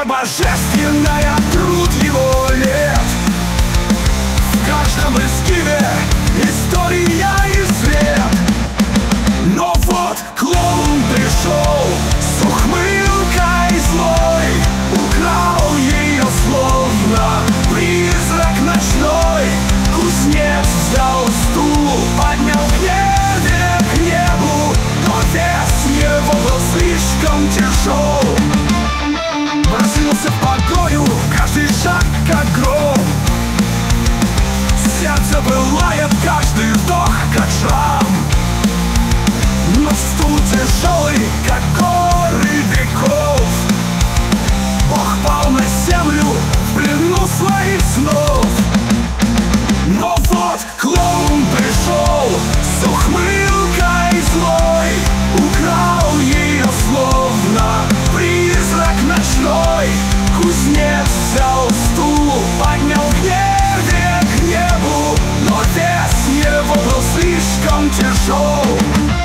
божественная труд его лет. В каждом изгибе история и след. Но вот клоун пришел с ухмылкой злой, украл ее словно призрак ночной. Кузнец взял стул, поднял в небе к небу, но вес его был слишком тяжел. Бросился в погоню, каждый шаг как гром. Сердце пылает, каждый вдох как шрам. Но стул тяжелый, как горы веков. Бог пал на землю в плену своих снов. Но вот клоун пришел с ухмылкой злой, украл ее словно призрак ночной. Кузнец взял стул, поднял в небе к небу, но вес его был слишком тяжел.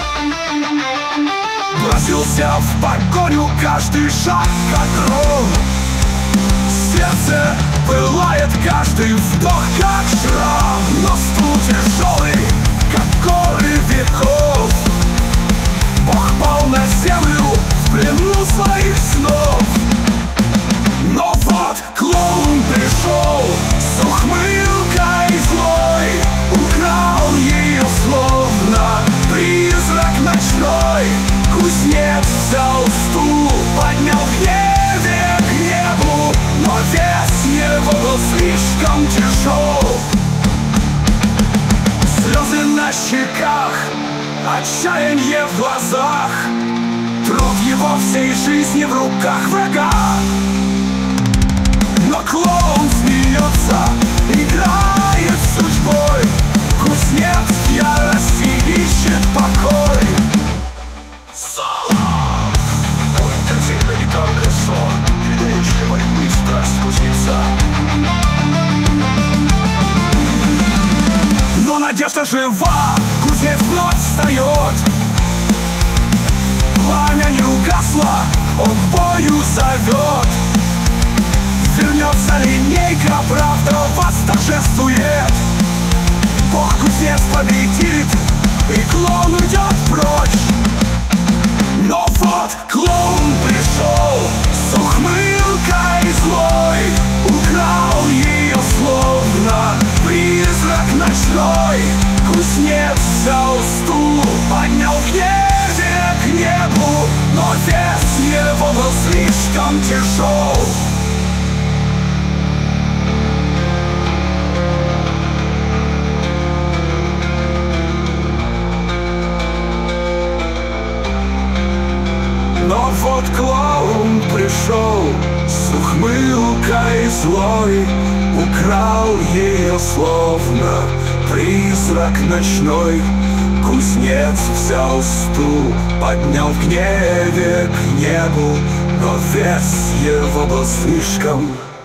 Бросился в погоню, каждый шаг как гром. Сердце пылает, каждый вдох как шрам. Но стул тяжелый, как горы веков. Бог пал на землю в плену своих снов. Но вот клоун пришел с ухмылкой злой, украл ее словно призрак ночной. Кузнец взял стул, поднял в небе к небу, но вес его был слишком тяжел. Слезы на щеках, отчаяние в глазах, труд его всей жизни в руках врага. Но клоун смеется, играет с судьбой. Кузнец в ярости ищет покой. Но надежда жива, кузнец вновь встает. Пламя не угасло, он к бою зовет. Вернется линейка, правда восторжествует. Бог кузнец победит, и клоун уйдет прочь. Но вот клоун пришел с ухмылкой злой, украл ее словно призрак ночной. Кузнец взял стул, поднял в небе к небу, но вес его был слишком тяжел. Но вот клоун пришел с ухмылкой злой, украл ее словно призрак ночной. Кузнец взял стул, поднял в гневе к небу, но вес его был слишком